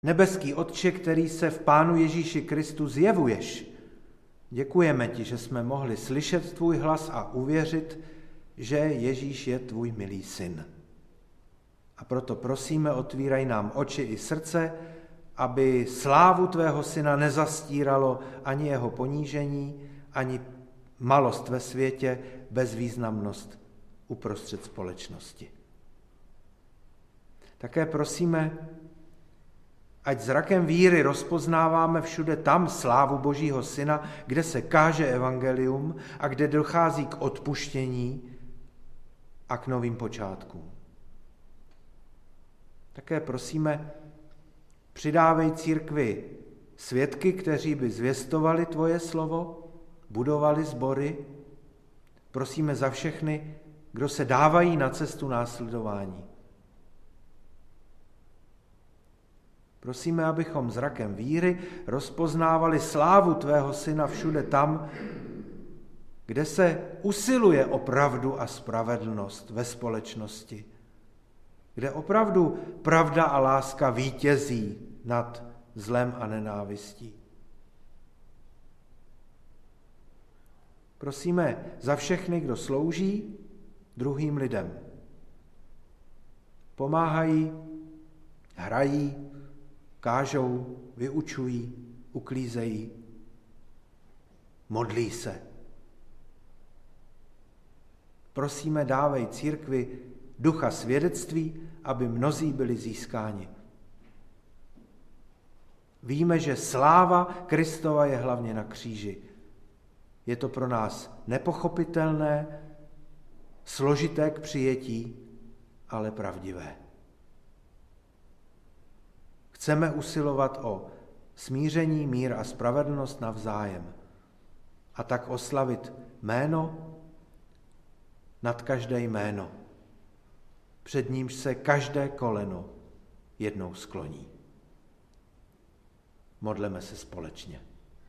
Nebeský Otče, který se v Pánu Ježíši Kristu zjevuješ, děkujeme ti, že jsme mohli slyšet tvůj hlas a uvěřit, že Ježíš je tvůj milý syn. A proto prosíme, otvíraj nám oči i srdce, aby slávu tvého syna nezastíralo ani jeho ponížení, ani malost ve světě, bezvýznamnost uprostřed společnosti. Také prosíme, ať zrakem víry rozpoznáváme všude tam slávu Božího syna, kde se káže evangelium a kde dochází k odpuštění a k novým počátkům. Také prosíme, přidávej církvi svědky, kteří by zvěstovali tvoje slovo, budovali sbory. Prosíme za všechny, kdo se dávají na cestu následování. Prosíme, abychom zrakem víry rozpoznávali slávu tvého syna všude tam, kde se usiluje o pravdu a spravedlnost ve společnosti, kde opravdu pravda a láska vítězí nad zlem a nenávistí. Prosíme za všechny, kdo slouží druhým lidem. Pomáhají, hrají, kážou, vyučují, uklízejí, modlí se. Prosíme, dávej církvi ducha svědectví, aby mnozí byli získáni. Víme, že sláva Kristova je hlavně na kříži. Je to pro nás nepochopitelné, složité k přijetí, ale pravdivé. Chceme usilovat o smíření, mír a spravedlnost navzájem a tak oslavit jméno nad každé jméno, před nímž se každé koleno jednou skloní. Modleme se společně.